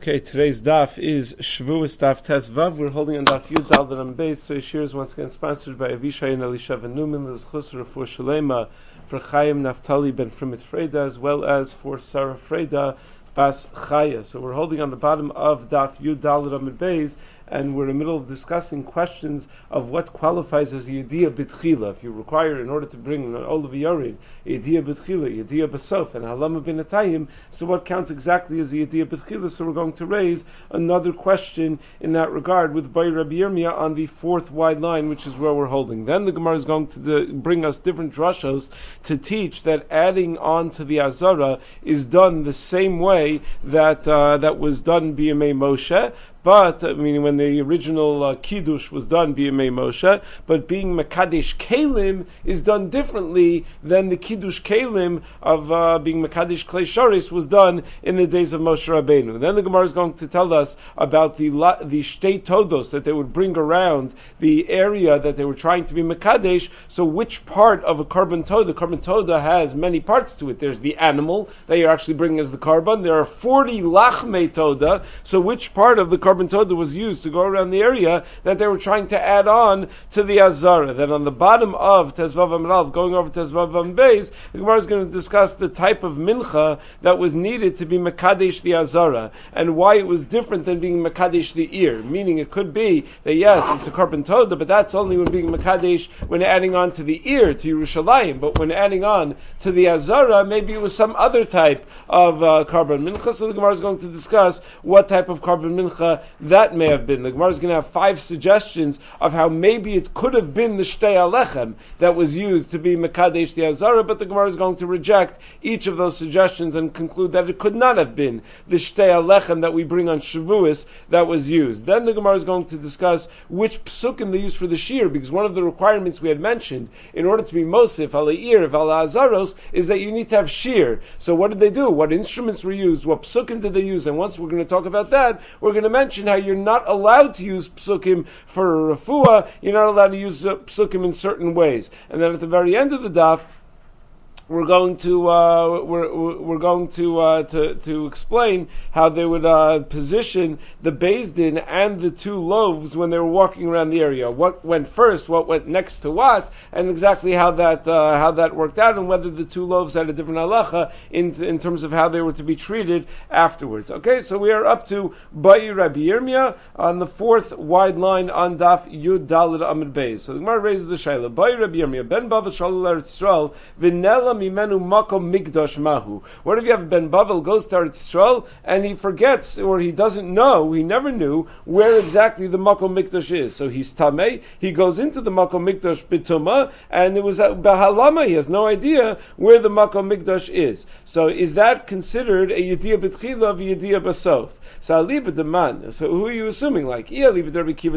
Okay, today's daf is Shavuos Daf Tes Vav. We're holding on daf Yud Dal Dam Beis. So Yeshir is once again sponsored by Avishai and Elisha and Newman, L'Zchus Refuah Shalema for Chaim Naftali ben Frimit Freda, as well as for Sarah Freda Bas Chaya. So we're holding on the bottom of daf Yud Dal Dam Beis, and we're in the middle of discussing questions of what qualifies as Yediyah B'tchila. If you require, in order to bring an Olav Yored, Yediyah B'tchila, Yediyah B'sof, and Halama B'natayim, so what counts exactly as Yediyah B'tchila? So we're going to raise another question in that regard with Bay Rabbi Yirmiyah on the fourth wide line, which is where we're holding. Then the Gemara is going to bring us different drashos to teach that adding on to the Azara is done the same way that that was done B'Yamei Moshe, but meaning when the original Kiddush was done B'Yamei Moshe, but being Mekadesh Kalim is done differently than the Kiddush Kalim of being Mekadesh Klei Sharis was done in the days of Moshe Rabbeinu. Then the Gemara is going to tell us about the Shtei Todos that they would bring around the area that they were trying to be Mekadesh. So which part of a Korban Toda has many parts to it. There's the animal that you're actually bringing as the Korban. There are 40 Lachmei Toda. So which part of the Korban Toda was used to go around the area that they were trying to add on to the Azara? Then on the bottom of Tezvav Amrav, going over Tezvav Ambeis, the Gemara is going to discuss the type of mincha that was needed to be Mekadesh the Azara, and why it was different than being Mekadesh the ear. Meaning it could be that yes, it's a Korban Toda, but that's only when being Mekadesh when adding on to the ear, to Yerushalayim, but when adding on to the Azara, maybe it was some other type of Korban Mincha. So the Gemara is going to discuss what type of Korban Mincha that may have been. The Gemara is going to have 5 suggestions of how maybe it could have been the Shtei Alechem that was used to be Mekadesh the Azara, but the Gemara is going to reject each of those suggestions and conclude that it could not have been the Shtei Alechem that we bring on Shavuos that was used. Then the Gemara is going to discuss which psukim they use for the shir, because one of the requirements we had mentioned in order to be Mosif, Ala'ir, Azaros, is that you need to have shir. So what did they do? What instruments were used? What psukim did they use? And once we're going to talk about that, we're going to mention how you're not allowed to use psukim for refuah, you're not allowed to use psukim in certain ways. And then at the very end of the daf, we're going to explain how they would position the Beis Din and the 2 loaves when they were walking around the area. What went first, what went next to what, and exactly how that worked out, and whether the 2 loaves had a different halacha in terms of how they were to be treated afterwards. Okay, so we are up to Ba'i Rabbi Yirmiyah on the 4th wide line on Daf Yud Daled Amud Beis. So the Gemara raises the Shaila. Ba'i Rabbi Yirmiyah Ben Bavel Shalal Eretz Yisrael V'nela Mimenu Makom Mikdash Mahu. What if you have Ben Bavel goes to Eretz Yisrael and he forgets, or he doesn't know, he never knew where exactly the Makom Mikdash is. So he's Tamei, he goes into the Makom Mikdash B'tumah, and it was at Bahalama, he has no idea where the Makom Mikdash is. So is that considered a Yediyah B'tchila of Yediyah B'sof? So who are you assuming? Like, if you hold like Rabbi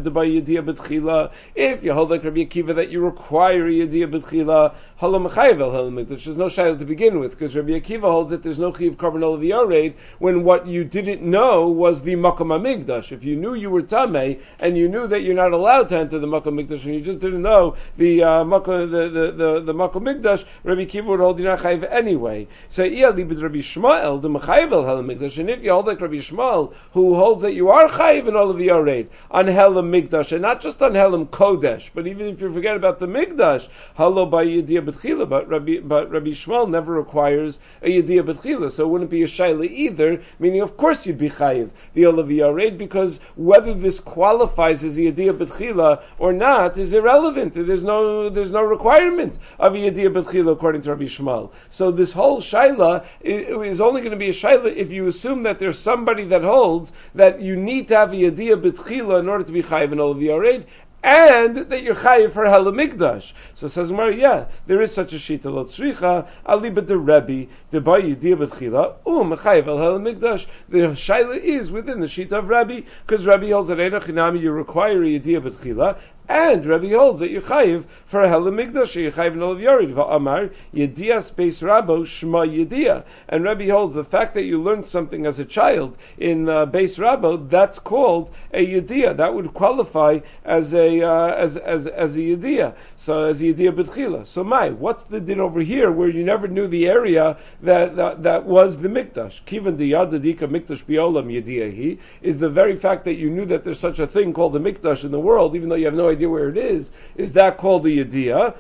Akiva that you require a Yediyah B'tchila, there's no shayla to begin with, because Rabbi Akiva holds that there's no chiv korban olav yored when what you didn't know was the makom hamikdash. If you knew you were tamei and you knew that you're not allowed to enter the makom mikdash, and you just didn't know the makom mikdash, Rabbi Akiva would hold you not chayiv anyway. So Rabbi Shmuel the mechayiv el helam mikdash, and if you hold like Rabbi Shmuel, who holds that you are chayiv in olav yored on helam mikdash, and not just on helam kodesh, but even if you forget about the mikdash, halo by yediyah b'tchila, but Rabbi Shmuel never requires a Yediyah B'tchila, so it wouldn't be a Shaila either, meaning of course you'd be Chayiv, the Olav Yared, because whether this qualifies as a Yediyah B'tchila or not is irrelevant. There's no requirement of a Yediyah B'tchila according to Rabbi Shmuel. So this whole Shaila is only going to be a Shaila if you assume that there's somebody that holds that you need to have a Yediyah B'tchila in order to be Chayiv in Olav Yared, and that you're chayiv for Hela Mikdash. So says Gemara, yeah, there is such a shita. Lo tzricha aliba de Rebbe de ba yediyah b'tchila chayiv al Hela Mikdash. The shaila is within the shita of Rebbe, because Rebbe holds that Eina Chinami you require a yediyah b'tchila, And Rabbi holds that you're chayiv for a Hela Migdash, you're chayiv in Olav Yored. Va'amar, Yedias Beis Rabo, Shma Yedia. And Rabbi holds the fact that you learned something as a child in Beis Rabo, that's called a Yedia. That would qualify as a Yedia. So as a Yedia B'tchila. So what's the din over here where you never knew the area that was the Mikdash? Kivan Diyadadika Mikdash Biolam Yediahi is the very fact that you knew that there's such a thing called the Mikdash in the world, even though you have no idea where it is that called the Yedia?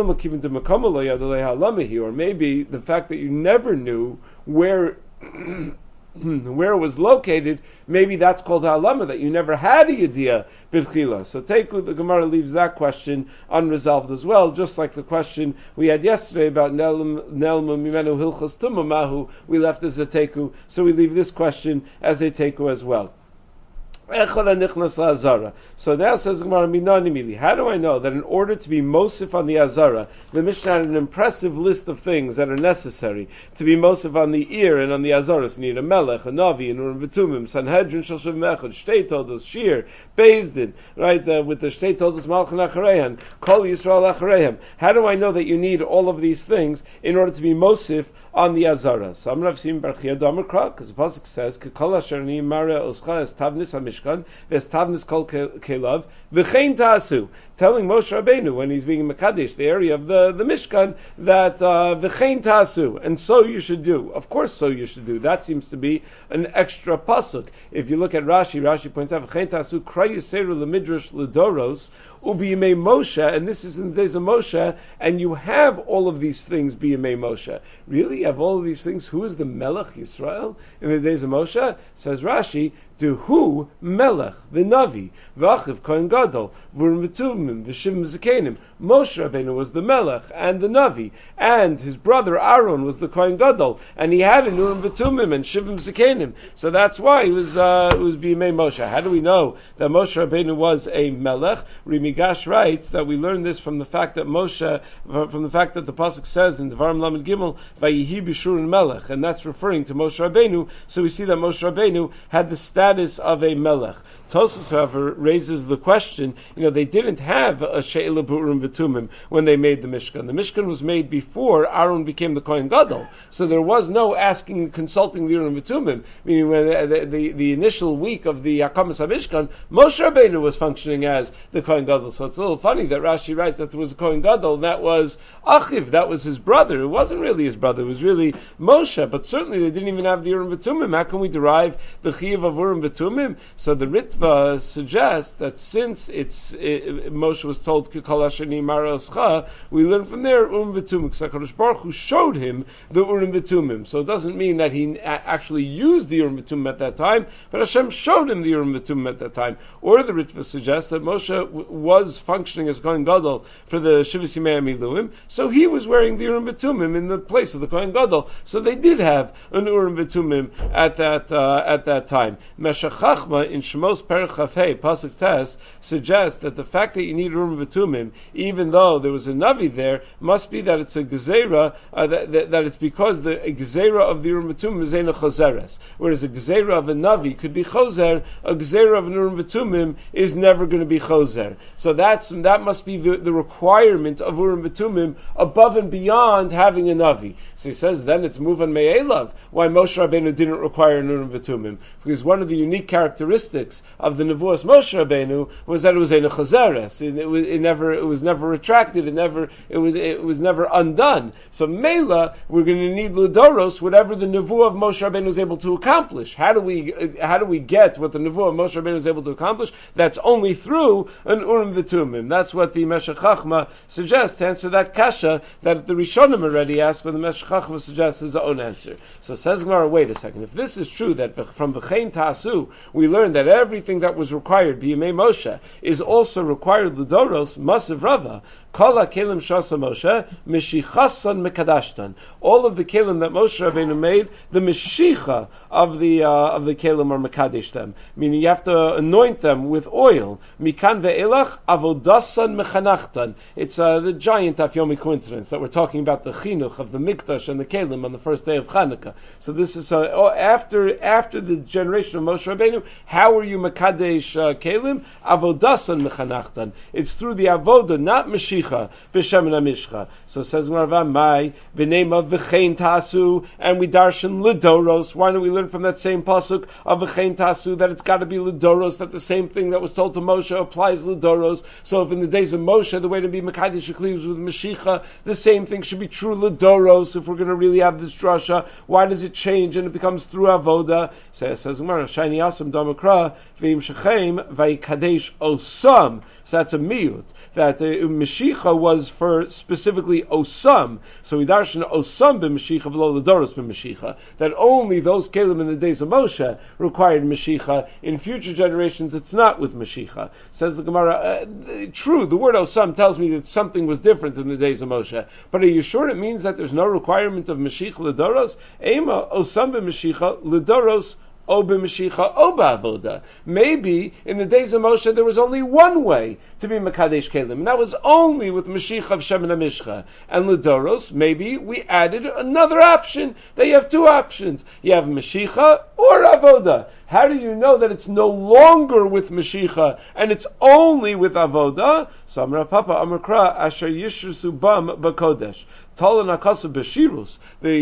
Or maybe the fact that you never knew where where it was located, maybe that's called ha'alama, that you never had a yediyah b'tchila. So the Gemara leaves that question unresolved as well, just like the question we had yesterday about nelma mimenu hilchos tumah mahu, we left as a teku, so we leave this question as a teku as well. So now says Gemara, how do I know that in order to be mosif on the Azara, the Mishnah had an impressive list of things that are necessary to be mosif on the ear and on the Azara? So you need a melech, a navi, an urim v'tumim, Sanhedrin, Shoshav Mechad, Shtei Todos, Shir, Bezdin, right, with the Shtei Todos, Malchan Acharehan, Kol Yisrael Acharehem. How do I know that you need all of these things in order to be mosif on the Azara? So I'm Rav Sim Bar Chia Damar Kra, because the pasuk says, "Kekol asher ni mara oscha es tavnis hamishkan, ves tavnis kol kelav, v'chein ta'asu." Telling Moshe Rabbeinu when he's being Mekadesh, the area of the Mishkan, that v'chein ta'asu, and so you should do. Of course, so you should do. That seems to be an extra pasuk. If you look at Rashi points out v'chein ta'asu kra yiseru lemidrash ledoros ubiyimei Moshe, and this is in the days of Moshe, and you have all of these things biyimei Moshe. Really, you have all of these things? Who is the Melech Yisrael in the days of Moshe? Says Rashi, to who Melech, the Navi, v'achiv Kohen Gadol, v'urim v'tumim, v'shivim zikenim. Moshe Rabbeinu was the Melech and the Navi, and his brother Aaron was the Kohen Gadol, and he had an urim v'tumim and shivim zikenim. So that's why it was b'yimei Moshe. How do we know that Moshe Rabbeinu was a Melech? Rimigash writes that we learn this from the fact that the pasuk says in Devarim Lamed Gimel, Vayihi b'shurun Melech, and that's referring to Moshe Rabbeinu. So we see that Moshe Rabbeinu had the status of a Melech. Tosfos, however, raises the question, they didn't have a She'ela B'urim V'tumim when they made the Mishkan. The Mishkan was made before Aaron became the Kohen Gadol. So there was no consulting the Urim V'tumim. Meaning when the initial week of the Hakamas HaMishkan, Moshe Rabbeinu was functioning as the Kohen Gadol. So it's a little funny that Rashi writes that there was a Kohen Gadol, and that was Achiv, that was his brother. It wasn't really his brother, it was really Moshe. But certainly they didn't even have the Urim V'tumim. How can we derive the Chiyuv of Urim V'tumim? So the Ritva suggests that since Moshe was told Kekol asher nimar oscha, we learn from there Urim V'tumim, because HaKadosh Baruch Hu showed him the Urim V'tumim. So it doesn't mean that he actually used the Urim V'tumim at that time, but Hashem showed him the Urim V'tumim at that time. Or the Ritva suggests that Moshe was functioning as Kohen Gadol for the Shivas Yimei Miluim, so he was wearing the Urim V'tumim in the place of the Kohen Gadol. So they did have an Urim V'tumim at that time. Meshech Chachma in Shemos Perek Chafei Pasuk Tes suggests that the fact that you need Urim V'tumim, even though there was a Navi there, must be that it's a Gezerah, that it's because the Gezerah of the Urim V'tumim is Eina Choseres. Whereas a Gezerah of a Navi could be Choser, a Gezerah of an Urim V'tumim is never going to be Choser. So that must be the requirement of Urim V'tumim above and beyond having a Navi. So he says then it's Muvan Me'elav why Moshe Rabbeinu didn't require an Urim V'tumim, because one of the unique characteristics of the Nevuos Moshe Rabbeinu was that it was Eina Choseres. It was never retracted. It was never undone. So Mela, we're going to need Ludoros, whatever the Nevuah of Moshe Rabbeinu was able to accomplish. How do we get what the Nevuah of Moshe Rabbeinu was able to accomplish? That's only through an Urim V'tumim. That's what the Meshech Chachma suggests to answer that kasha that the Rishonim already asked, but the Meshech Chachma suggests his own answer. So says Gemara, wait a second. If this is true, that from V'chein Ta'asu we learn that everything that was required b'yimei Moshe is also required l'doros Masav Rava. Kol HaKelim Shasa Moshe, Meshichasan Mekadashtan. All of the kelim that Moshe Rabbeinu made, the Meshicha of the kelim are Mekadesh them. Meaning you have to anoint them with oil. Mikan ve'elach avodasan mechanachtan. It's the giant Afyomi coincidence that we're talking about the chinuch of the mikdash and the kelim on the first day of Chanukah. So this is after the generation of Moshe Rabbeinu. How are you Mekadesh kelim? Avodasan mechanachtan. It's through the avoda, not Meshicha, b'shem mishcha. So it says Mai v'name of v'chein tasu, and we darshan lidoros. Why don't we learn from that same pasuk of v'chein tasu that it's got to be lidoros, that the same thing that was told to Moshe applies lidoros. So if in the days of Moshe the way to be Mekadesh Kli was with Meshicha, the same thing should be true lidoros. If we're going to really have this drasha, why does it change and it becomes through avoda? So it says Shani Asam Damakra v'im shechem v'ikadesh osam. So that's a miyut. That Meshicha was for specifically osam. So we darshan osam b'Meshicha v'lo lidoros b'Meshicha. That only those kelim in the days of Moshe required Meshicha. In future generations, it's not with Meshicha. Says the Gemara, true, the word osam tells me that something was different in the days of Moshe. But are you sure it means that there's no requirement of Meshicha lidoros? Ema osam b'Meshicha lidoros O b'Meshicha, O b'avoda. Maybe in the days of Moshe there was only one way to be Mekadesh Kelim, and that was only with Meshicha of Shemen HaMishcha. And Lidoros, maybe we added another option. That you have two options. You have Meshicha or Avoda. How do you know that it's no longer with Meshicha and it's only with Avoda? So Amar Papa Amar Kra Asher Yishrusu Bam B'Kodesh. Talan Akasa B'Shirus.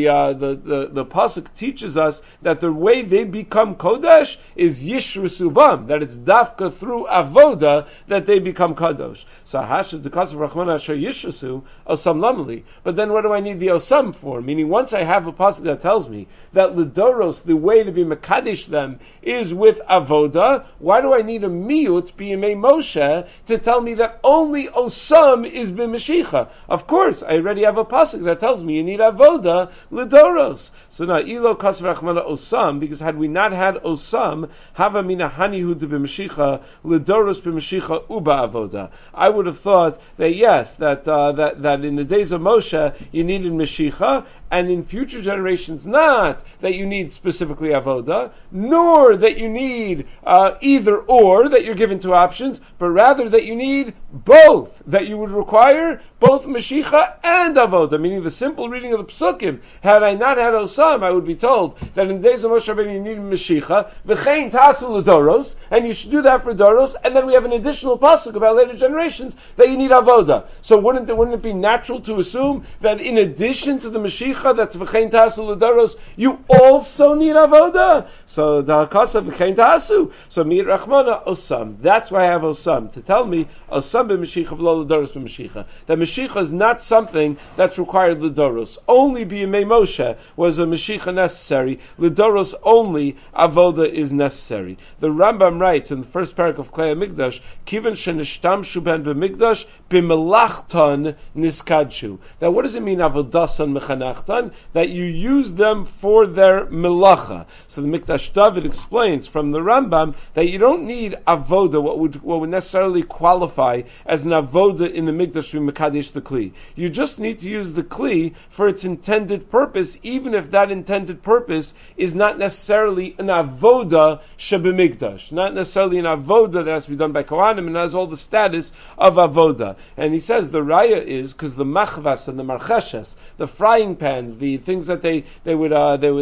The pasuk teaches us that the way they become Kodesh is Yishrusu Bam, that it's dafka through Avoda that they become Kadosh. So Hashad Dekasa Rachman Asher Yishrusu Osam Lamali. But then what do I need the Osam for? Meaning once I have a pasuk that tells me that Lidoros, the way to be Mekadesh them, is with Avoda, why do I need a miyut b'yemei Moshe to tell me that only Osam is b'Meshicha? Of course, I already have a pasuk that tells me you need Avoda Lidoros. So now, Ilo Kasv Rachmana Osam, because had we not had Osam, Hava Mina Hanihu de b'Meshicha, Lidoros b'Meshicha Uba Avoda. I would have thought that yes, that in the days of Moshe, you needed Meshicha, and in future generations, not that you need specifically Avoda, nor that you need either or, that you're given two options, but rather that you need both, that you would require both Meshicha and Avoda, meaning the simple reading of the Psukim. Had I not had Osam, I would be told that in the days of Moshe Rabbeinu you need Meshicha, v'chein tasu l'doros, and you should do that for Doros, and then we have an additional pasuk about later generations that you need Avoda. So wouldn't it be natural to assume that in addition to the Meshicha, that's v'chein tasu l'doros, you also need Avoda? So the Hakasa v'chein tasu. So mir Rachmana Osam. That's why I have Osam, to tell me Osam b'Meshicha v'lo l'doros b'Meshicha. That Meshicha is not something that's required l'doros. Only b'yemei Moshe was a Meshicha necessary. L'doros only Avoda is necessary. The Rambam writes in the first parak of Klei HaMikdash, Kivan shenishtamshu ben b'mikdash b'melachtan niskadshu. That what does it mean avodasan mechanachtan? That you use them for their melacha. So the Mikdash David explains from the Rambam that you don't need avoda, what would necessarily qualify as an avoda in the Mikdash to mekadesh the kli. You just need to use the kli for its intended purpose, even if that intended purpose is not necessarily an avoda shebemikdash, not necessarily an avoda that has to be done by Kohanim and has all the status of avoda. And he says the raya is because the machvas and the marcheshes, the frying pans, the things that they would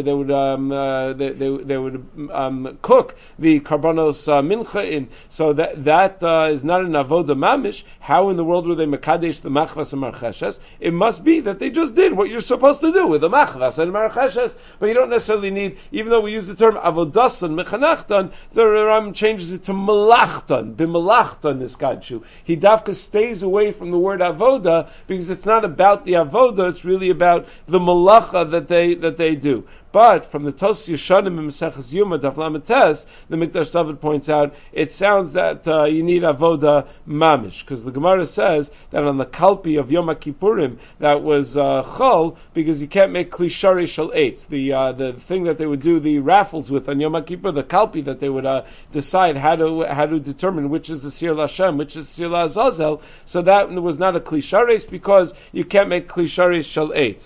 cook the karbanos mincha in, so that is not an avoda mamish. How in the world were they mekadesh the machvas and marcheshes? It must be that they just did what you're supposed to do with the machvas and marcheshes, but you don't necessarily need, even though we use the term avodasan mechanachtan, the Ram changes it to melachtan. B'melachtan is kadshu. He dafka stays away from the word avoda because it's not about the avoda; it's really about the malacha that they do. But from the Tos Yeshanim in Maseches Yuma Daf Lamed Tes, the Mikdash David points out, it sounds that you need avoda mamish, because the Gemara says that on the kalpi of Yom Kippurim that was chol, because you can't make kli shari shel eitz, the thing that they would do the raffles with on Yom Kippur, the kalpi that they would decide how to determine which is the Sir Lashem, which is Sir Lazazel. So that was not a kli shari because you can't make kli shari shel eitz.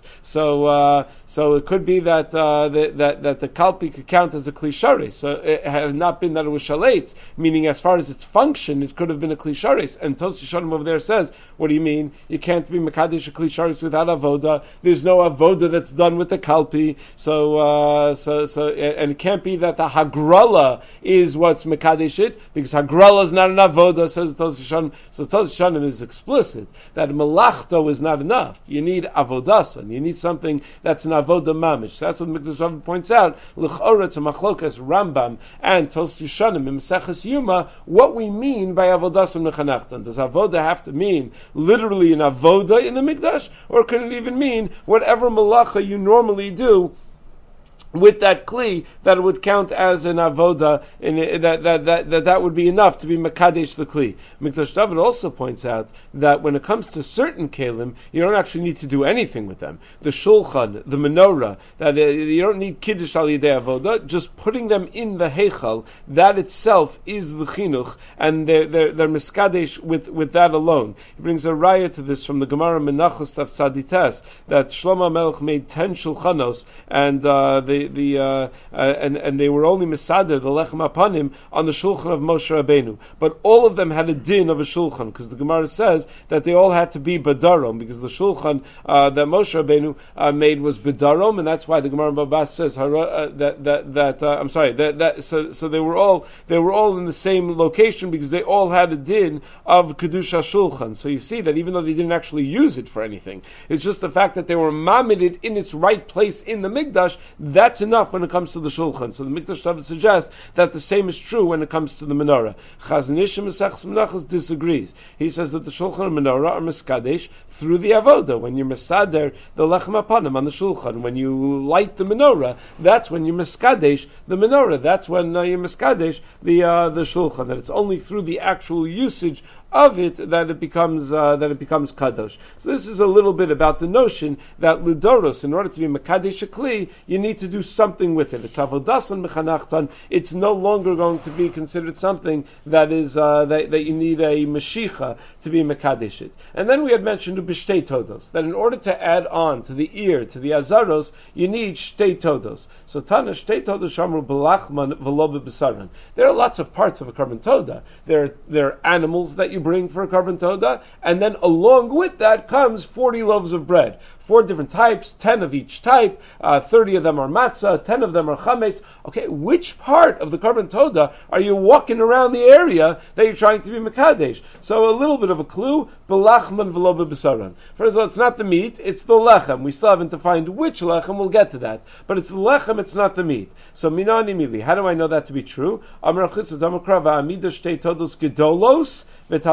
So it could be that the kalpi could count as a kli shari. So it had not been that it was shel eitz, meaning as far as its function, it could have been a kli shari. And Tos Yeshanim over there says, what do you mean? You can't be mekadesh a kli shari without avoda. There's no avoda that's done with the kalpi. So and it can't be that the hagrala is what's mekadesh it, because hagrala is not an avoda, says Tos Yeshanim. So Tos Yeshanim is explicit that malachto is not enough. You need avodasan. You need something that's an avoda mamish. So that's what Mikdash Rav points out. L'chora to machlokas Rambam and Tos Yeshanim in Maseches Yuma, what we mean by avodasan mechanachtan. Does avoda have to mean literally an avoda in the Mikdash, or can it even mean whatever malacha you normally do with that kli, that it would count as an avoda, and that would be enough to be mekadesh the kli. Mikdash David also points out that when it comes to certain kelim, you don't actually need to do anything with them. The shulchan, the menorah, that you don't need kiddush al yedei avoda, just putting them in the heichal, that itself is the chinuch, and they're miskadesh with that alone. He brings a raya to this from the Gemara Menachos Daf Tzadites, that Shlomo Melech made 10 shulchanos, and and they were only misader the lechem apanim on the shulchan of Moshe Rabbeinu, but all of them had a din of a shulchan, because the Gemara says that they all had to be badarom, because the shulchan that Moshe Rabbeinu made was badarom, and that's why the Gemara Babas says so they were all in the same location, because they all had a din of kedusha shulchan. So you see that even though they didn't actually use it for anything, it's just the fact that they were mamided in its right place in the Mikdash. That's enough when it comes to the shulchan. So the Mikdash David suggests that the same is true when it comes to the menorah. Chazon Ish in Maseches Menachos disagrees. He says that the shulchan and menorah are miskadesh through the avoda. When you're misader the lechem apanim on the shulchan, when you light the menorah, that's when you're miskadesh the menorah. That's when you're miskadesh the shulchan. That it's only through the actual usage of it that it becomes kadosh. So this is a little bit about the notion that lidoros, in order to be mekadesh a kli, you need to do something with it. It's avodasan mechanachtan. It's no longer going to be considered something that is that you need a mashicha to be mekadesh it. And then we had mentioned b'shtei todos, that in order to add on to the ear, to the azaros, you need shtei todos. So Tana shtei todos shamru b'lachman v'lo b'besaran. There are lots of parts of a korban toda. There are animals that you bring for a korban toda, and then along with that comes 40 loaves of bread. 4 different types, 10 of each type, 30 of them are matzah, 10 of them are chametz. Okay, which part of the korban toda are you walking around the area that you're trying to be mekadesh? So a little bit of a clue, belachman v'lo b'besaran. First of all, it's not the meat, it's the lechem. We still haven't defined which lechem, we'll get to that. But it's the lechem, it's not the meat. So minani mili, how do I know that to be true? Amar Chisda Amar Krava Amida Shtei Todos Gedolos that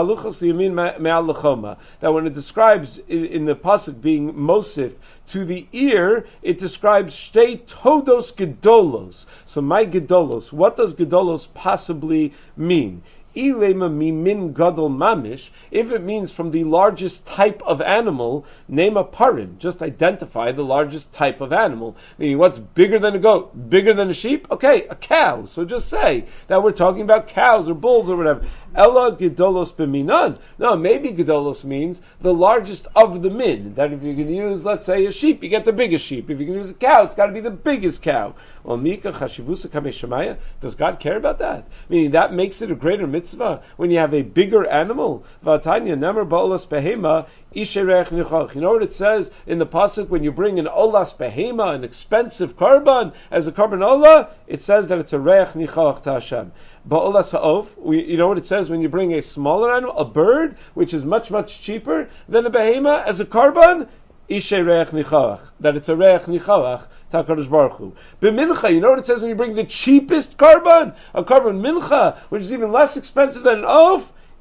when it describes in the pasuk being mosif to the ear, it describes shtei todos gedolos. So my gedolos, what does gedolos possibly mean? Ilema mimin gadol mamish, if it means from the largest type of animal, name a parim, just identify the largest type of animal. Meaning, what's bigger than a goat? Bigger than a sheep? Okay, a cow. So just say that we're talking about cows or bulls or whatever. Ella gedolos b'minan. No, maybe gedolos means the largest of the min. That if you can use, let's say, a sheep, you get the biggest sheep. If you can use a cow, it's got to be the biggest cow. Well, mika chashivusa kamei. Does God care about that? Meaning that makes it a greater mitzvah when you have a bigger animal. V'atanya nemer ba'olas behema isherech nichach. You know what it says in the pasuk when you bring an olas behema, an expensive korban, as a korban olah? It says that it's a reich nichach to Hashem. Ba'olas ha'of, you know what it says when you bring a smaller animal, a bird, which is much, much cheaper than a behema, as a korban? Ishe reich nichach. That it's a reich nichach. Takadosh Baruch Hu. B'mincha, you know what it says when you bring the cheapest korban, a korban mincha, which is even less expensive than an oaf?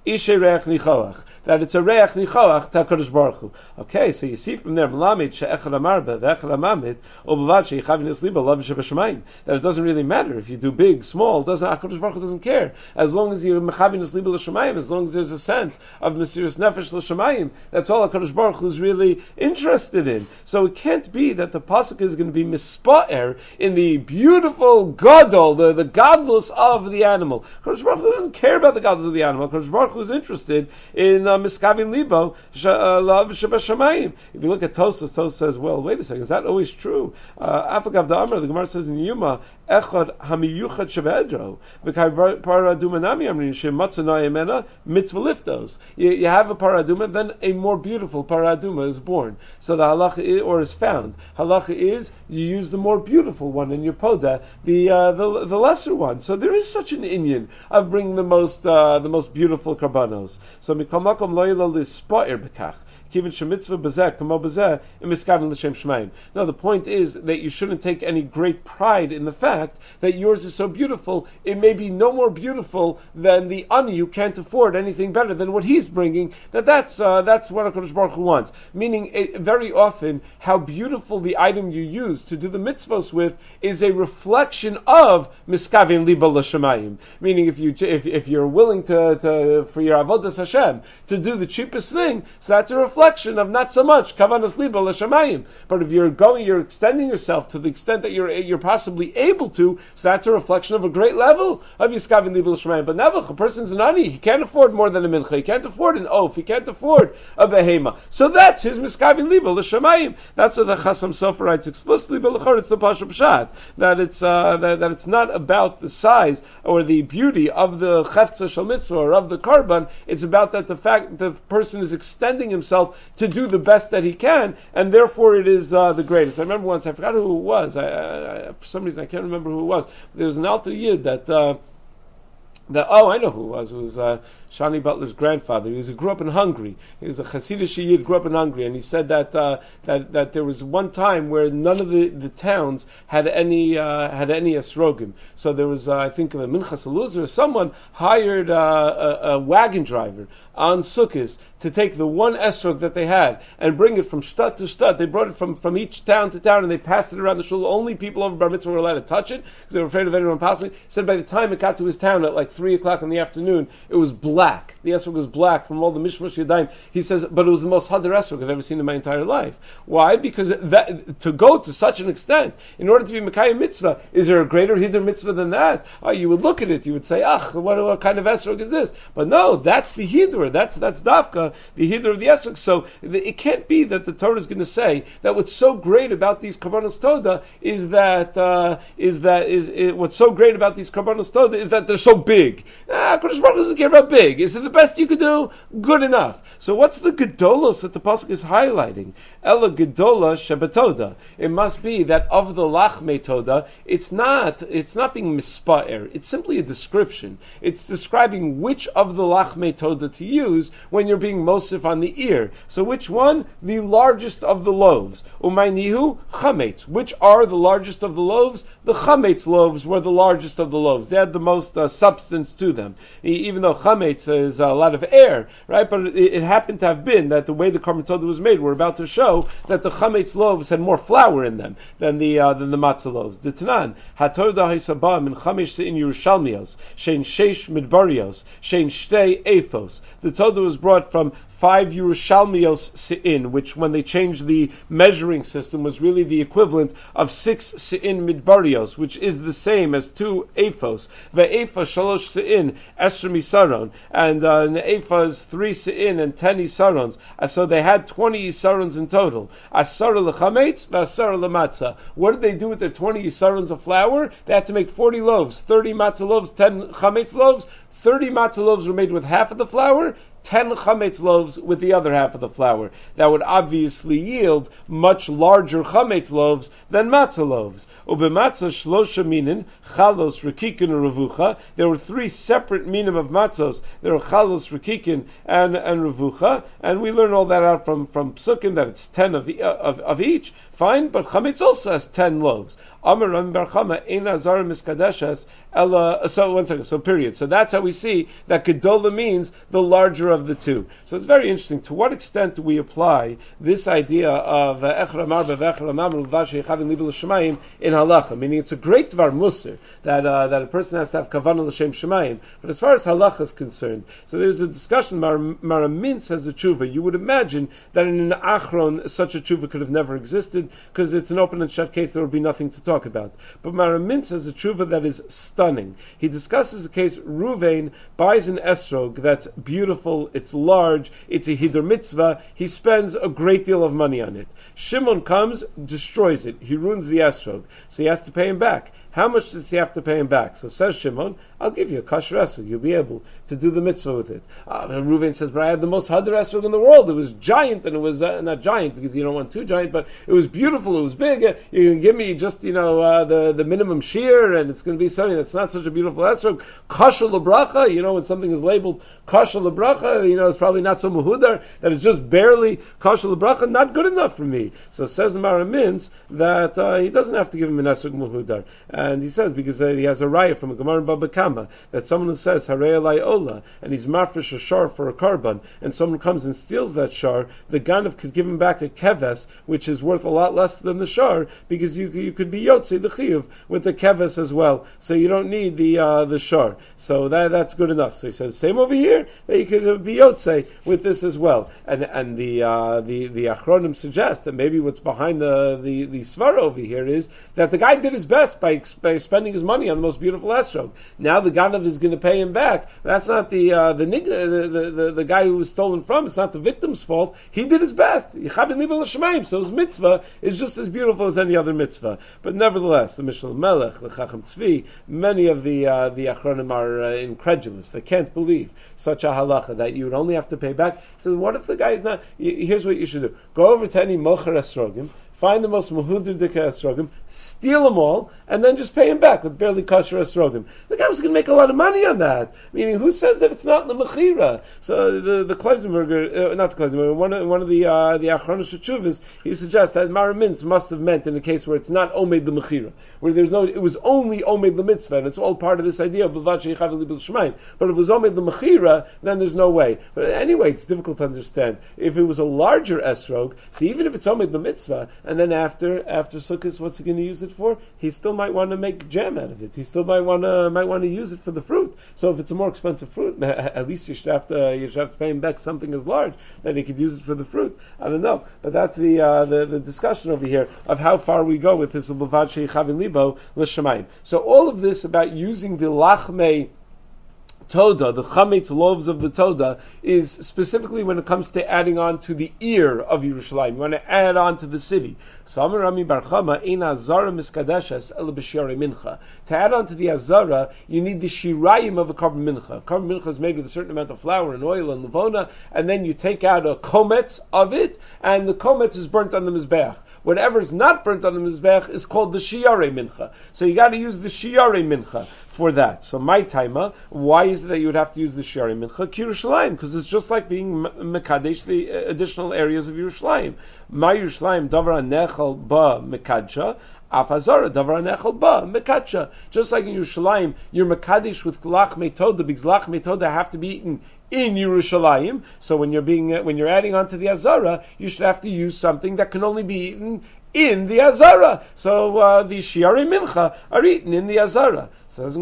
ishe reach nichoach, that it's a reach nichoach to HaKadosh Baruch Hu. Okay, so you see from there, Melamed she'echad amarba ve'echad amamid u'bavad she'yichavin esliba lav shebashamayim, that it doesn't really matter if you do big, small, HaKadosh Baruch Hu doesn't care, as long as you're mechavin esliba l'shamayim, as long as there's a sense of Mesiras Nefesh l'shamayim, that's all HaKadosh Baruch Hu is really interested in. So it can't be that the pasuk is going to be mispa'er in the beautiful gadol, the godless of the animal. HaKadosh Baruch Hu doesn't care about the godless of the animal. HaKadosh Baruch Hu is interested in miskavin libo lav shebashamayim. If you look at Tosfos says, well, wait a second, is that always true? Afagav da'amar, the Gemara says in Yuma, echad hamiyuchad shebedro v'kai paraduma nami amrin shematzanai emena mitzvah liftos. You have a paraduma, then a more beautiful paraduma is born. So the halacha is, or is found. Halacha is you use the more beautiful one in your poda, the lesser one. So there is such an inyan of bringing the most beautiful karbanos. So mikol makom lo yilo lispa'ir bekach. No, the point is that you shouldn't take any great pride in the fact that yours is so beautiful. It may be no more beautiful than the ani who can't afford anything better than what he's bringing. That's what HaKadosh Baruch Hu wants. Meaning, very often, how beautiful the item you use to do the mitzvos with is a reflection of miskavin liba l'shamayim. Meaning, if you're willing to for your avodas Hashem to do the cheapest thing, so that's a reflection of not so much kavanas liba l'shamayim. But if you're extending yourself to the extent that you're possibly able to, so that's a reflection of a great level of yiskavin liba l'shamayim. But never, a person's an ani, he can't afford more than a mincha, he can't afford an oaf, he can't afford a behema. So that's his miskavin liba l'shamayim. That's what the Chasam Sofer writes explicitly. But l'chor, it's the pashup pshat that it's not about the size or the beauty of the cheftza shel mitzvah or of the karban. It's about that the fact that the person is extending himself to do the best that he can, and therefore it is the greatest. I remember once, I forgot who it was. I for some reason I can't remember who it was. There was an Alter Yid that I know who it was. It was Shani Butler's grandfather. He grew up in Hungary. He was a Hasidic Yid, grew up in Hungary, and he said that there was one time where none of the towns had any esrogim. So there was, I think, the Minchas Eluzah or someone hired a wagon driver on Sukkot to take the one esrog that they had and bring it from shtut to shtut. They brought it from each town to town, and they passed it around the shul. Only people over bar mitzvah were allowed to touch it because they were afraid of anyone passing. He said by the time it got to his town at like 3:00 in the afternoon, it was black. The esrog was black from all the mishmash yadayim. He says, but it was the most hadar esrog I've ever seen in my entire life. Why? Because that, to go to such an extent in order to be mekayim mitzvah, is there a greater hiddur mitzvah than that? You would look at it, you would say, what kind of esrog is this? But no, that's the hiddur. That's dafka, the hiddur of the esrog. So it can't be that the Torah is going to say that what's so great about these karbanos toda what's so great about these karbanos toda is that they're so big. Kodesh Baruch Hu doesn't care about big. Is it the best you could do? Good enough. So what's the gedolos that the pasuk is highlighting? Ela gedola shebetoda. It must be that of the lachmei toda, it's not being mispa'er. It's simply a description. It's describing which of the lachmei toda to use when you're being mosif on the ear. So which one? The largest of the loaves. Umaynihu chametz. Which are the largest of the loaves? The chametz loaves were the largest of the loaves. They had the most substance to them. Even though chametz is a lot of air, right? But it happened to have been that the way the karban toda was made, we're about to show that the chametz loaves had more flour in them than the matzah loaves. The Tanan hatoda haisaba min chamesh se'in Yerushalmios shein sheish midbarios shein shtei ephos. The toda was brought from 5 Yerushalmios se'in, which when they changed the measuring system was really the equivalent of 6 se'in midbarios, which is the same as 2 ephos. Ve'epha shalosh se'in esr misaron, and the epha is 3 se'in and 10 isarons. So they had 20 isarons in total. Asara lechametz ve'asara lematzah. What did they do with their 20 isarons of flour? They had to make 40 loaves, 30 matzah loaves, 10 chametz loaves. 30 matzah loaves were made with half of the flour, 10 chametz loaves with the other half of the flour. That would obviously yield much larger chametz loaves than matzah loaves. Ubematzah shlosha minin, chalos, rekikin, and revucha. There were 3 separate minim of matzos. There were chalos, rekikin, and revucha. And we learn all that out from Psukim, that it's 10 of each. Fine, but chametz also has 10 loaves. Amar Rami Bar Chama ein azara miskadeshes ella. So one second. So period. So that's how we see that gedola means the larger of the two. So it's very interesting. To what extent do we apply this idea of echra marba v'echra mamru v'vashi chavin libel shemayim in halacha? Meaning it's a great dvar musar that a person has to have kavanah l'shem shemayim. But as far as halacha is concerned, so there's a discussion. Maramintz has a tshuva. You would imagine that in an achron such a tshuva could have never existed because it's an open and shut case. There would be nothing to talk about. But Maramintz has a tshuva that is stunning. He discusses a case. Ruvain buys an esrog that's beautiful. It's large. It's a hidur mitzvah. He spends a great deal of money on it. Shimon comes, destroys it. He ruins the esrog, so he has to pay him back. How much does he have to pay him back? So says Shimon, I'll give you a kosher esrog. You'll be able to do the mitzvah with it. Reuven says, but I had the most hadar esrog in the world. It was giant, and it was not giant because you don't want too giant, but it was beautiful. It was big. You can give me just the minimum shear, and it's going to be something that's not such a beautiful esrog. Kosher lebracha. When something is labeled kosher lebracha, it's probably not so muhudar that it's just barely kosher lebracha. Not good enough for me. So says Maramintz that he doesn't have to give him an esrog muhudar. And he says, because he has a raya from a Gemara in Baba Kama, that someone who says, Harei alai ola, and he's mafresh a shar for a carbon, and someone comes and steals that shar, the ganav could give him back a keves, which is worth a lot less than the shar, because you could be yotzei the chiyuv with the keves as well. So you don't need the shar. So that's good enough. So he says, same over here, that you could be yotzei with this as well. And the achronim suggest that maybe what's behind the svara over here is that the guy did his best by spending his money on the most beautiful esrog. Now the ganav is going to pay him back. That's not the guy who was stolen from. It's not the victim's fault. He did his best. So his mitzvah is just as beautiful as any other mitzvah. But nevertheless, the Mishnah Melech, the Chacham Tzvi, many of the achronim are incredulous. They can't believe such a halacha that you would only have to pay back. So what if the guy is not? Here's what you should do: go over to any mocher esrogim, find the most muhudir dika esrogim, steal them all, and then just pay him back with barely kosher esrogim. The guy was going to make a lot of money on that. Meaning, who says that it's not the mechira? So the Kleisenberger, not the Kleisenberger, one of the Achronos Shechuvas, he suggests that Maramintz must have meant in a case where it's not omed the mechira, where it was only omed the mitzvah, and it's all part of this idea of b'vad sheyichav libel shemaim. But if it was omed the mechira, then there's no way. But anyway, it's difficult to understand. If it was a larger esrog, so even if it's omed the mitzvah, and then after Sukkot, what's he going to use it for? He still might want to make jam out of it. He still might want to use it for the fruit. So if it's a more expensive fruit, at least you should have to pay him back something as large that he could use it for the fruit. I don't know, but that's the discussion over here of how far we go with this levad sheichavin libo l'shamayim. So all of this about using the lachmei Toda, the chametz loaves of the Toda, is specifically when it comes to adding on to the ear of Yerushalayim. You want to add on to the city. So Amar Rami Bar Chama, ein azara miskadeshes ela b'shirei mincha. To add on to the azara, you need the shirayim of a carbon mincha. Carbon mincha is made with a certain amount of flour and oil and levona, and then you take out a kometz of it, and the kometz is burnt on the mizbeach. Whatever is not burnt on the mizbeach is called the shiarei mincha. So you got to use the shiarei mincha for that. So my taima, why is it that you would have to use the shiarei mincha? Yerushalayim, because it's just like being mekadesh the additional areas of Yerushalayim. My Yerushalayim davar nechal ba mekadsha. Afazara davar nechal ba mekadsha. Just like in Yerushalayim, you're mekadesh with lachmei toda, because lachmei toda have to be eaten in Yerushalayim. So when you're adding on to the azara, you should have to use something that can only be eaten in the azara. So the shiarei mincha are eaten in the azara. So do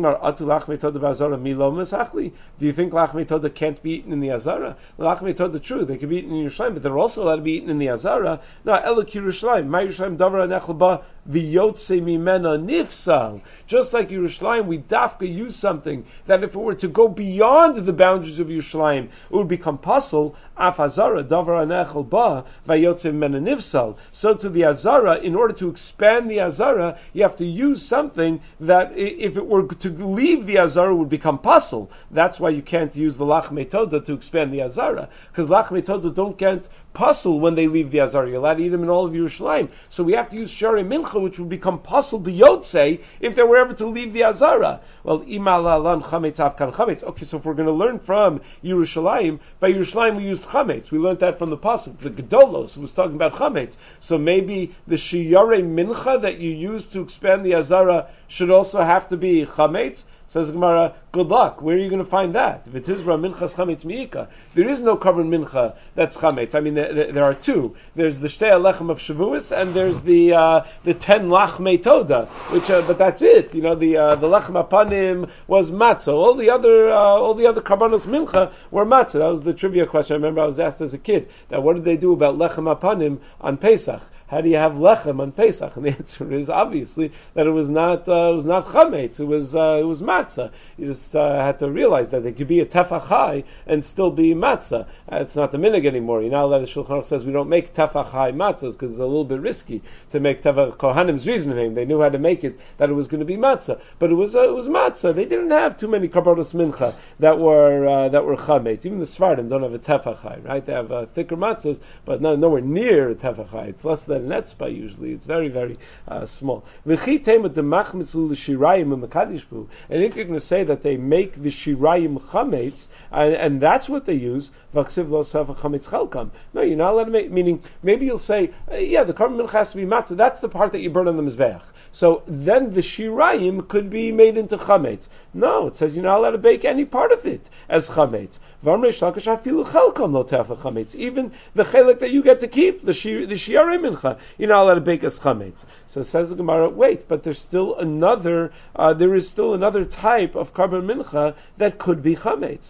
you think lachmei toda can't be eaten in the azara? Lachmei toda, true, they can be eaten in Yerushalayim, but they're also allowed to be eaten in the azara. No, elok Yerushalayim, my Yerushalayim davar nechal ba v'yotze mimena nifsal. Just like Yerushalayim, we dafka use something that if it were to go beyond the boundaries of Yerushalayim, it would become puzzle. Af azara davar nechal ba v'yotze mimena nifsal. So to the azara, in order to expand the azara, you have to use something that if it were to leave the azara would become puzzle. That's why you can't use the lachmei toda to expand the azara, because lachmei toda don't get puzzle when they leave the Azara. You're allowed to eat them in all of Yerushalayim. So we have to use Sharei Mincha, which would become puzzle to Yotzei if they were ever to leave the Azara. Well, Imalalan Chametz Avkan Chametz. Okay, so if we're going to learn from Yerushalayim, by Yerushalayim we used Chametz. We learned that from the pasuk. The Gedolos was talking about Chametz. So maybe the Shiyarei Mincha that you use to expand the Azara should also have to be Chametz. Says Gemara, good luck. Where are you going to find that? V'tizra minchas chametz miika. There is no covered mincha that's chametz. I mean, there are two. There's the shtei alechem of Shavuos, and there's the 10 lachmei toda. Which, but that's it. You know, the lechem apanim was matzah. All the other karbanos mincha were matzah. That was the trivia question. I remember I was asked as a kid that what did they do about lechem apanim on Pesach? How do you have lechem on Pesach? And the answer is obviously that it was not chametz. It was matzah. You just had to realize that it could be a tefach chai and still be matzah. It's not the minig anymore. You know, the Shulchan Aruch says we don't make tefach chai matzahs because it's a little bit risky to make tefach. Kohanim's reasoning, they knew how to make it that it was going to be matzah, but it was matzah. They didn't have too many karbanos mincha that were chametz. Even the Sfardim don't have a tefach chai, right? They have thicker matzahs, but nowhere near a tefach chai. It's less than an etzba usually. It's very, very small. And if you're going to say that they make the shirayim chametz, and that's what they use, no, you're not allowed to make, meaning, maybe you'll say, the korban mincha has to be matzah, that's the part that you burn on the mizbeach. So then the shirayim could be made into chametz. No, it says you're not allowed to bake any part of it as chametz. Even the chelik that you get to keep, the shiarei mincha, you're not allowed to bake as chametz. So says the Gemara, wait, but there is still another type of korban mincha that could be chametz.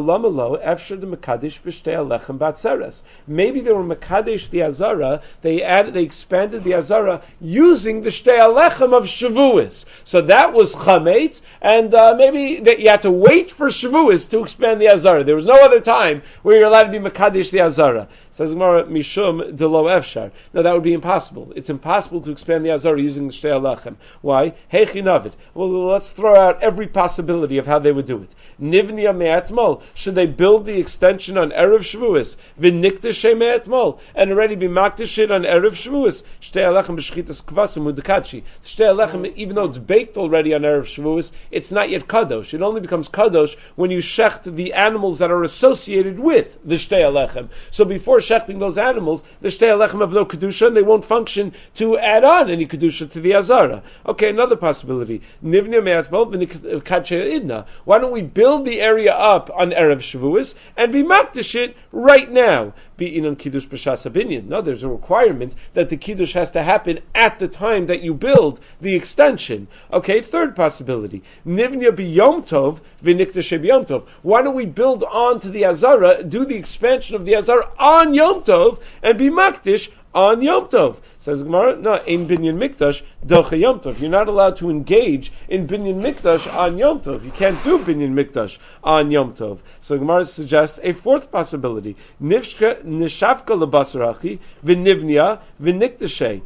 Maybe they were mekadesh the azara. They expanded the azara using the shtei alechem of Shavuos. So that was chametz, and maybe you had to wait for Shavuos to expand the azara. There was no other time where you're allowed to be mekadesh the azara. Says Gemara, mishum delo efshar. No, that would be impossible. It's impossible to expand the azara using the shtei alechem. Why? Heichi navid. Well, let's throw out every possibility of how they would do it. Nivnia me'atmol. Should they build the extension on Erev Shavuos? V'nikdashe me'atmol. And already be makdash it on Erev Shavuos. Shtei alechem b'shchitas kvasim udekachi. Shtei alechem, even though it's baked already on Erev Shavuos, it's not yet kadosh. It only becomes kadosh when you shecht the animals that are associated with the shtei alechem. So before shechting those animals, the shtei alechem have no kedusha, and they won't function to add on any kedusha to the azara. Okay, another possibility. Nivnia me'atmol v'nikdashe idna. Why don't we build the area up on Erev Shavuos and be makdash it right now? Be in on kiddush b'shas habinyan. No, there's a requirement that the kiddush has to happen at the time that you build the extension. Okay, third possibility. Nivnya b'yom tov v'nikdash b'yom tov. Why don't we build on to the azara, do the expansion of the azara on Yom Tov, and be makdash on Yom Tov? Says Gemara, no, in Binyan Mikdash, docha Yom Tov. You're not allowed to engage in Binyan Mikdash on Yom Tov. You can't do Binyan Mikdash on Yom Tov. So Gemara suggests a fourth possibility. Nishavka lebasarachi, v'nivnya, v'nikdashe.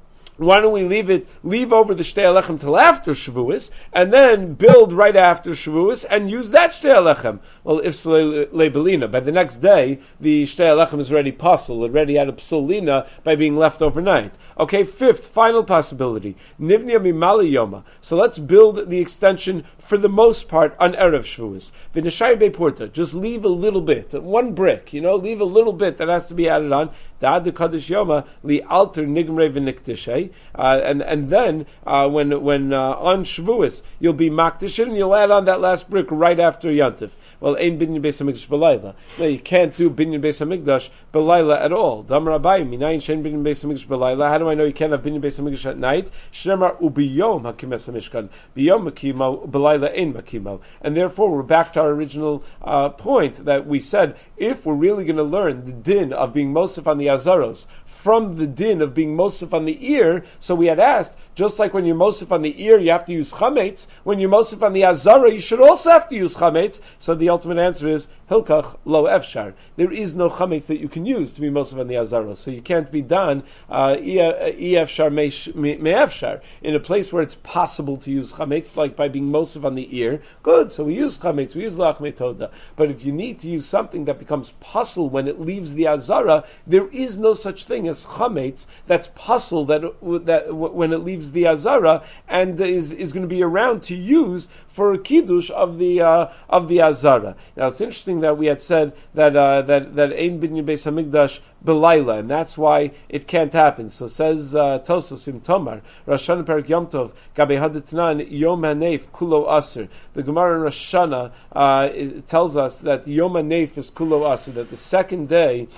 Why don't we leave over the shtei alechem till after Shavuos, and then build right after Shavuos, and use that shtei alechem? Well, if lebelina, by the next day, the shtei alechem is already pasul, already had a psulina by being left overnight. Okay, fifth, final possibility. Nivnia mimali yoma. So let's build the extension for the most part on Erev Shavuos. V'neshai be'purta. Just leave a little bit, one brick, leave a little bit that has to be added on. Da'ad kadosh yoma li alter nigmre v'nikdashe. And then when on Shavuos you'll be makdash and you'll add on that last brick right after Yantif. Well, ein binyan beis hamikdash b'layla. No, you can't do binyan beis hamikdash b'layla at all. Damar Abaye, minayin shein binyan beis hamikdash b'layla. How do I know you can't have binyan beis hamikdash at night? Shnemar ubiyom hakim es hamishkan. Biyom makimo b'layla ein makimo. And therefore, we're back to our original point that we said, if we're really going to learn the din of being mosif on the azaros from the din of being mosif on the ear, so we had asked, Just like when you're mosif on the ear, you have to use chametz. When you're mosif on the azara, you should also have to use chametz. So the ultimate answer is hilkach lo efshar. There is no chametz that you can use to be mosif on the azara. So you can't be done efshar me'efshar. In a place where it's possible to use chametz, like by being mosif on the ear, good. So we use chametz, we use lach metoda. But if you need to use something that becomes puzzle when it leaves the azara, there is no such thing as chametz that's puzzle that when it leaves the azara and is going to be around to use for a kiddush of the azara. Now it's interesting that we had said that ein binyan beis hamikdash belayla, and that's why it can't happen. So says Tosos im Tomar Rosh Hashanah Perik Yom Tov Gabe Hadatnan Yom Hanef Kulo Aser. The Gemara in Rosh Hashanah it tells us that Yom Hanef is Kulo Aser, that the second day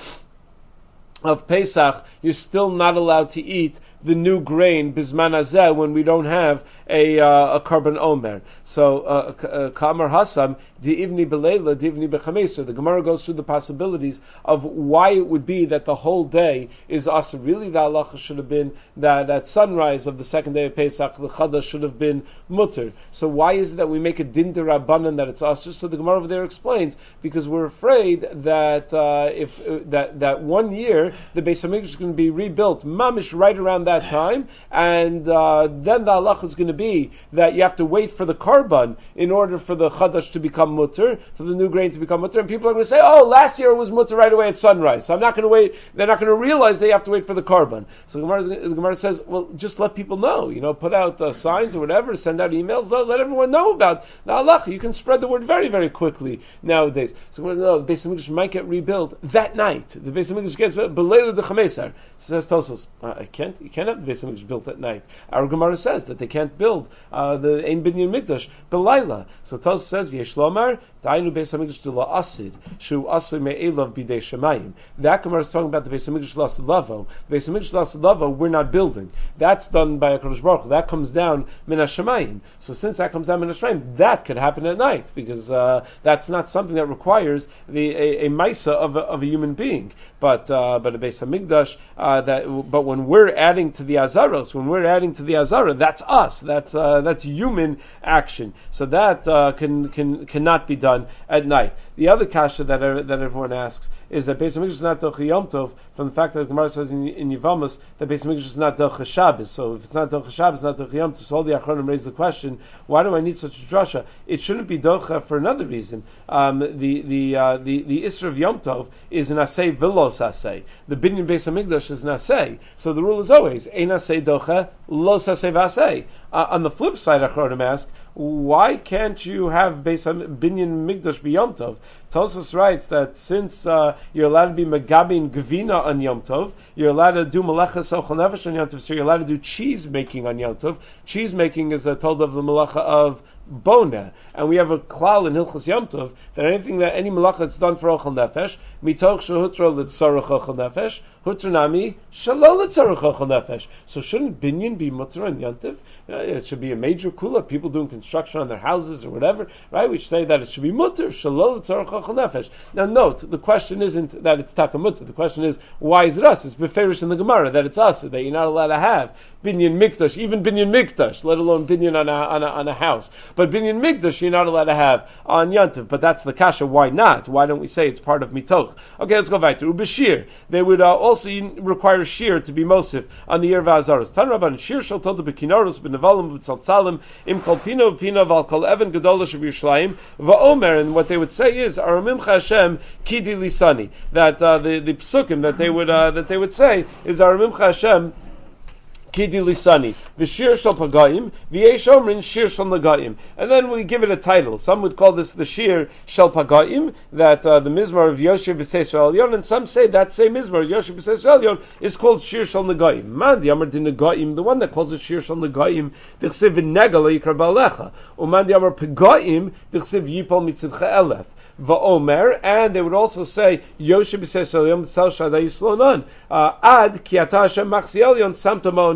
of Pesach you're still not allowed to eat the new grain bisman hazeh when we don't have a carbon omer. So Kamar Hasam di'ivni belayla di'ivni bechameser. The Gemara goes through the possibilities of why it would be that the whole day is asa. Really, the halacha should have been that at sunrise of the second day of Pesach the chada should have been mutter. So why is it that we make a din derabanan that it's asa? So the Gemara over there explains because we're afraid that if that 1 year the Beis Hamikdash is going to be rebuilt mamish right around that time, and then the halacha is going to be that you have to wait for the karban in order for the chadash to become mutter, for the new grain to become mutter, and people are going to say, oh, last year it was mutter right away at sunrise, so I'm not going to wait. They're not going to realize they have to wait for the karban. So the Gemara says, well, just let people know, put out signs or whatever, send out emails, let everyone know about the halacha. You can spread the word very, very quickly nowadays. So the Beis Hamikdash might get rebuilt that night. The Beis Hamikdash gets belayla de chamesar. Says Tosos, you can't have the Beis Hamikdash built at night. Our Gemara says that they can't build the Ein Binyan Mikdash belayla. So Tosos says V'yesh lomar Da'inu Beis Hamikdash de la asid shu asur me'elav bidei shemayim. That Gemara is talking about the Beis Hamikdash lasid lavo. The Beis Hamikdash lasid lavo we're not building. That's done by a Kadosh Baruch Hu. That comes down min hashemayim. So since that comes down min hashemayim, that could happen at night because that's not something that requires a maisa of a human being. But a Beis Hamikdash but when we're adding to the azaros, when we're adding to the azara, that's us. That's human action. So that cannot be done at night. The other kasha that everyone asks is that Beis Hamikdash is not docha Yom Tov from the fact that the Gemara says in Yevamos that Beis Hamikdash is not docha Shabbos. So if it's not docha Shabbos, not docha Yom Tov. So all the Achronim raise the question: why do I need such a drasha? It shouldn't be docha for another reason. The Isra of Yom Tov is an asay vilos asay. The Binyan Beis Hamikdash is an asay. So the rule is always ein asay docha los asay vasay. On the flip side, Achronim ask, why can't you have Binyan Mikdash b'Yom Tov? Tosos writes that since you're allowed to be megabin gvina on Yom Tov, you're allowed to do melecha ochel nefesh on Yom Tov, so you're allowed to do cheese making on Yom Tov. Cheese making is told of the melecha of bona, and we have a klal in Hilchos Yom Tov that any malacha that's done for ochel nefesh, mitoch shehutra l'tzarech ochel nefesh, hutra nami shelo l'tzarech ochel nefesh. So shouldn't binyan be mutter on Yom Tov? It should be a major kula. People doing construction on their houses or whatever, right? We should say that it should be mutter shelo l'tzarech ochel nefesh. Now note, the question isn't that it's taka mutter. The question is, why is it us? It's beferish in the Gemara that it's us, that you're not allowed to have binyan mikdash, even binyan mikdash, let alone binyan on a house. But binyan mikdash you're not allowed to have on Yantiv. But that's the kasha. Why not? Why don't we say it's part of mitoch? Okay, let's go back to Ubashir. They would also require shir to be mosif on the year of Azaros. Tan Rabban shir shal told b'kinaros b'nevalim b'tzaltzalim im kol pino val kol even gedolish of Yerushalayim va'omer. And what they would say is Aramimcha Hashem kidi lisani. That the psukim that they would say is Aramimcha Hashem Kidi Lisani, V'shir shal pagayim, v'yesh omrin shir shal nagayim. And then we give it a title. Some would call this the shir shal pagayim, that the mizmar of Yoshev B'seis Elyon, and some say that same mizmar, Yoshev B'seis Elyon, is called shir shal nagayim. Man, the Amar din nagayim, the one that calls it shir shal nagayim, dichsiv v'nega lo yikra ba'alecha. Uman the Amar pagayim, dichsiv yipol mitzidcha elef. Va'omer, and they would also say Yoshev B'seis Elyon Tzal Shadai Yislonan Ad Ki Ata Hashem Machzi Elyon Samta Ma'on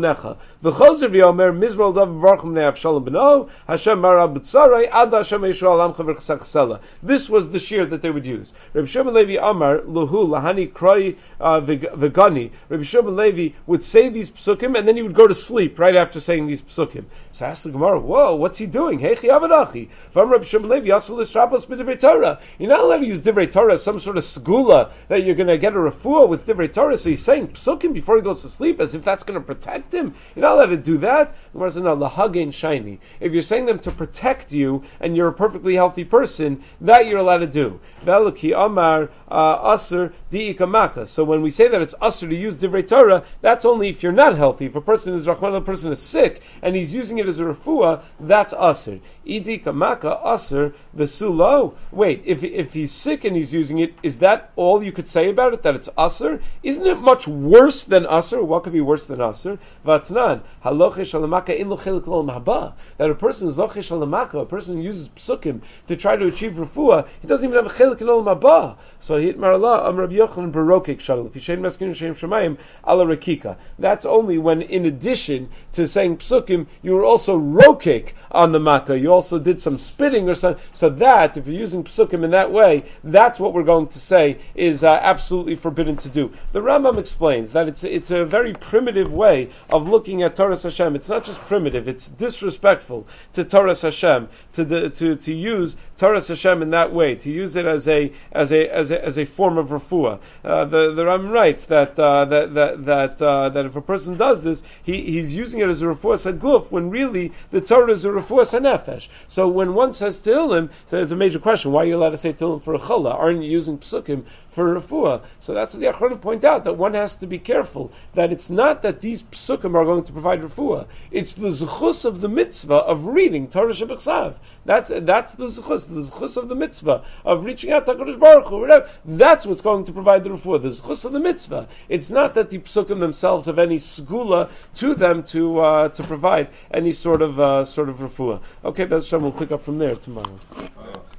lefanecha. V'chozer v'yomer mizmor dav v'varchum ne'av shalom b'no Hashem marab b'tzarai ad Hashem yishua alamcha v'chsachsela. This was the shear that they would use. Rabbi Shimon Levi Amar luhu lahani kroi v'gani. Rabbi Shimon Levi would say these psukim and then he would go to sleep right after saying these psukim. So I asked the Gemara, whoa, what's he doing? Hechi avadachi. From Rabbi Shimon Levi asul l'shrapos b'divrei Torah. You're not allowed to use divrei Torah as some sort of segula that you're going to get a refuah with divrei Torah. So he's saying psukim before he goes to sleep as if that's going to protect him. You're not allowed to do that. The Gemara says, no, lahagein shiny. If you're saying them to protect you and you're a perfectly healthy person, that you're allowed to do. Ve'eluki amar asur di'ikamaka. So when we say that it's asur to use divrei Torah, that's only if you're not healthy. If a person is rachman, a person is sick and he's using it as a refuah, that's asur. Idi kamaka asur v'sulo. Wait, if he's sick and he's using it, is that all you could say about it? That it's asur? Isn't it much worse than asur? What could be worse than asur? Vatnan haloche shalamaka in lo chelik lo mahba. That a person is loche shalamaka, a person who uses psukim to try to achieve refuah, he doesn't even have a chelik in olam haba. So he hit marala am Rabbi Yochanan barokik shadal. If you shein maskin shein shemayim ala rakika. That's only when, in addition to saying psukim, you were also rokik on the makkah. You also did some spitting or something. So that, if you're using psukim in that way, that's what we're going to say is absolutely forbidden to do. The Rambam explains that it's a very primitive way of looking at Torah Hashem. It's not just primitive; it's disrespectful to Torah Hashem to use Torah Hashem in that way, to use it as a form of refuah. The Rambam writes that if a person does this, he's using it as a refuah saguf when really the Torah is a refuah sanefesh. So when one says Tehillim, so there's a major question: why are you allowed to say Tehillim for a challah? Aren't you using psukim for refuah? So that's what the Achronim point out, that one has to be careful that it's not that these psukim are going to provide refuah. It's the zechus of the mitzvah of reading Torah Shebechsav. That's the zechus of the mitzvah of reaching out to HaKadosh Baruch Hu. That's what's going to provide the refuah, the zechus of the mitzvah. It's not that the psukim themselves have any segula to them to provide any sort of refuah. Okay, Bez Hashem, we'll pick up from there tomorrow.